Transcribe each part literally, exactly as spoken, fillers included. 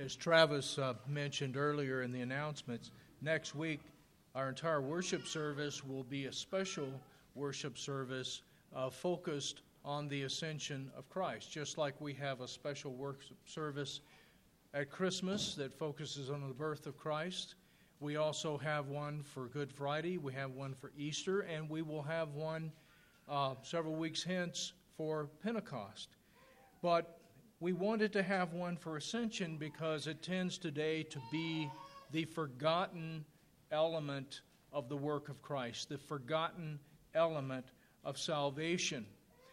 As Travis uh, mentioned earlier in the announcements, next week our entire worship service will be a special worship service uh, focused on the ascension of Christ, just like we have a special worship service at Christmas that focuses on the birth of Christ. We also have one for Good Friday, we have one for Easter, and we will have one uh, several weeks hence for Pentecost. But we wanted to have one for Ascension because it tends today to be the forgotten element of the work of Christ, the forgotten element of salvation.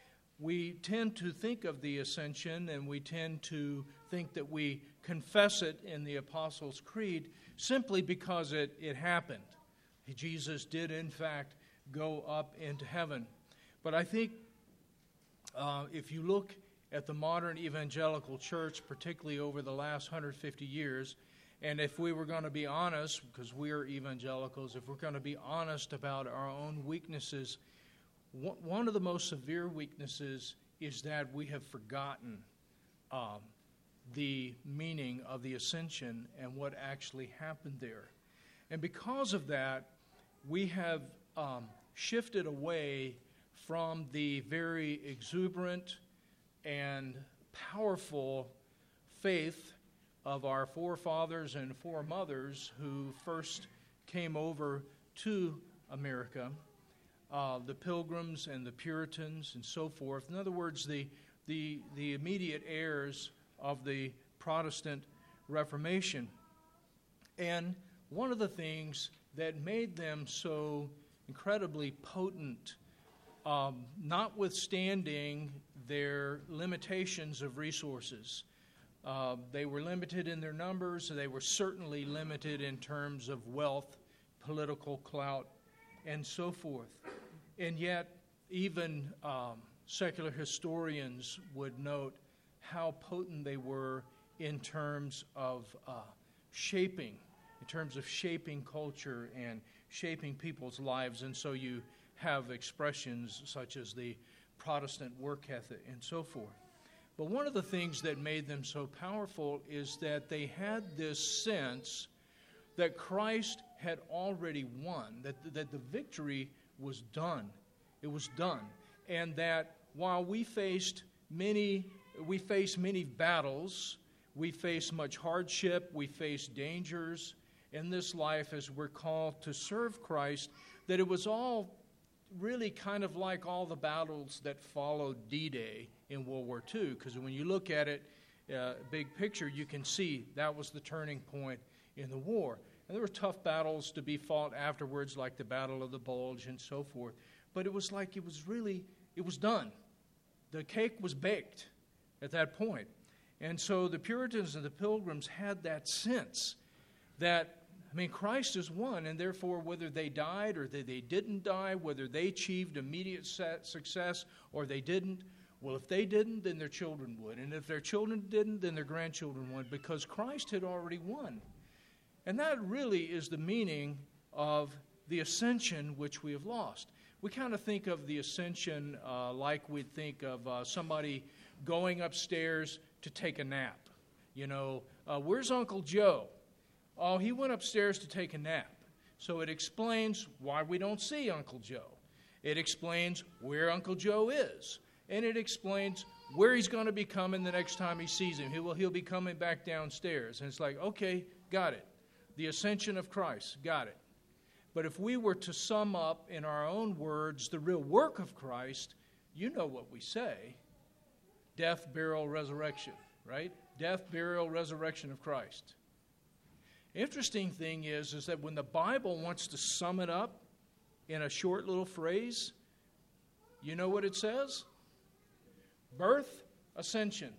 We tend to think of the Ascension and we tend to think that we confess it in the Apostles' Creed simply because it, it happened. Jesus did, in fact, go up into heaven. But I think uh, if you look at the modern evangelical church, particularly over the last one hundred fifty years, and if we were going to be honest, because we are evangelicals, if we're going to be honest about our own weaknesses, one of the most severe weaknesses is that we have forgotten um, the meaning of the ascension and what actually happened there. And because of that, we have um, shifted away from the very exuberant and powerful faith of our forefathers and foremothers who first came over to America, uh, the Pilgrims and the Puritans and so forth. In other words, the, the, the immediate heirs of the Protestant Reformation. And one of the things that made them so incredibly potent, um, notwithstanding their limitations of resources. Uh, they were limited in their numbers. They were certainly limited in terms of wealth, political clout, and so forth. And yet, even um, secular historians would note how potent they were in terms of uh, shaping, in terms of shaping culture and shaping people's lives. And so you have expressions such as the Protestant work ethic and so forth. But one of the things that made them so powerful is that they had this sense that Christ had already won, that, that the victory was done. It was done. And that while we faced many, we faced many battles, we faced much hardship, we faced dangers in this life as we're called to serve Christ, that it was all really kind of like all the battles that followed D-Day in World War Two, because when you look at it, uh, big picture, you can see that was the turning point in the war. And there were tough battles to be fought afterwards, like the Battle of the Bulge and so forth. But it was like it was really, it was done. The cake was baked at that point. And so the Puritans and the Pilgrims had that sense that, I mean, Christ is won, and therefore whether they died or they, they didn't die, whether they achieved immediate success or they didn't, well, if they didn't, then their children would. And if their children didn't, then their grandchildren would, because Christ had already won. And that really is the meaning of the ascension which we have lost. We kind of think of the ascension uh, like we'd think of uh, somebody going upstairs to take a nap. You know, uh, where's Uncle Joe? Oh, he went upstairs to take a nap. So it explains why we don't see Uncle Joe. It explains where Uncle Joe is. And it explains where he's going to be coming the next time he sees him. He will, he'll be coming back downstairs. And it's like, okay, got it. The ascension of Christ, got it. But if we were to sum up in our own words the real work of Christ, you know what we say. Death, burial, resurrection, right? Death, burial, resurrection of Christ. Interesting thing is, is that when the Bible wants to sum it up in a short little phrase, you know what it says? Birth, ascension.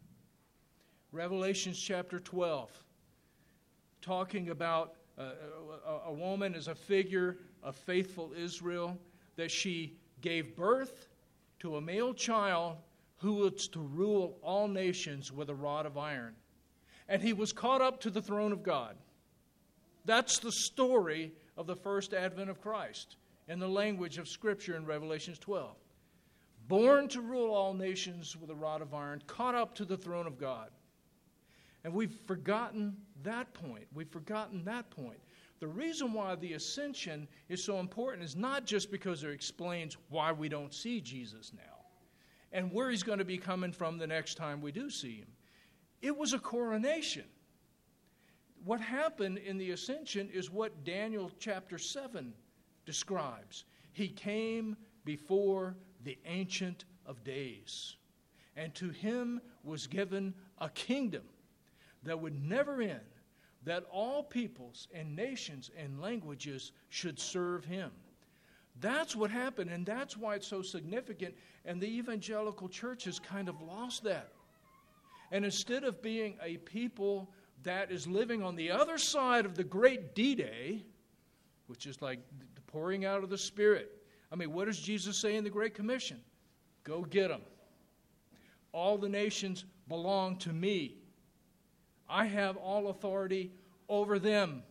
Revelations chapter twelve, talking about uh, a, a woman as a figure of faithful Israel, that she gave birth to a male child who was to rule all nations with a rod of iron. And he was caught up to the throne of God. That's the story of the first advent of Christ in the language of Scripture in Revelation twelve. Born to rule all nations with a rod of iron, caught up to the throne of God. And we've forgotten that point. We've forgotten that point. The reason why the ascension is so important is not just because it explains why we don't see Jesus now and where he's going to be coming from the next time we do see him. It was a coronation. What happened in the ascension is what Daniel chapter seven describes. He came before the Ancient of Days, and to him was given a kingdom that would never end, that all peoples and nations and languages should serve him. That's what happened, and that's why it's so significant, and the evangelical church has kind of lost that. And instead of being a people that is living on the other side of the great D-Day, which is like the pouring out of the Spirit. I mean, what does Jesus say in the Great Commission? Go get them. All the nations belong to me. I have all authority over them.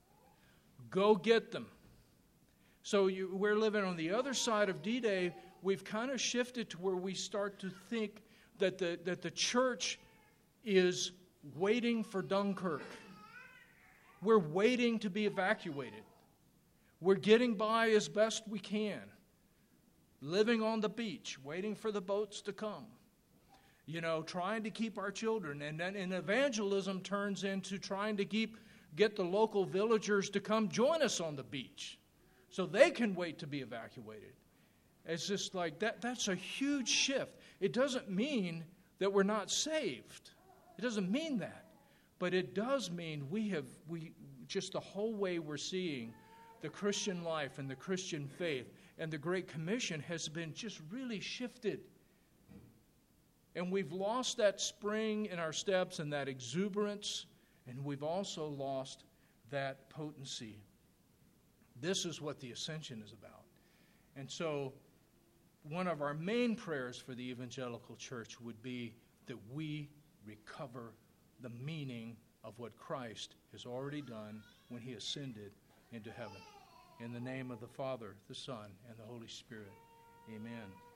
Go get them. So you, we're living on the other side of D-Day. We've kind of shifted to where we start to think that the, that the church is waiting for Dunkirk. We're waiting to be evacuated. We're getting by as best we can. Living on the beach, waiting for the boats to come. You know, trying to keep our children. And then and evangelism turns into trying to keep get the local villagers to come join us on the beach so they can wait to be evacuated. It's just like that. That's a huge shift. It doesn't mean that we're not saved. It doesn't mean that. But it does mean we have, we just the whole way we're seeing the Christian life and the Christian faith and the Great Commission has been just really shifted. And we've lost that spring in our steps and that exuberance, and we've also lost that potency. This is what the ascension is about. And so one of our main prayers for the evangelical church would be that we recover the meaning of what Christ has already done when he ascended into heaven. In the name of the Father, the Son, and the Holy Spirit, amen.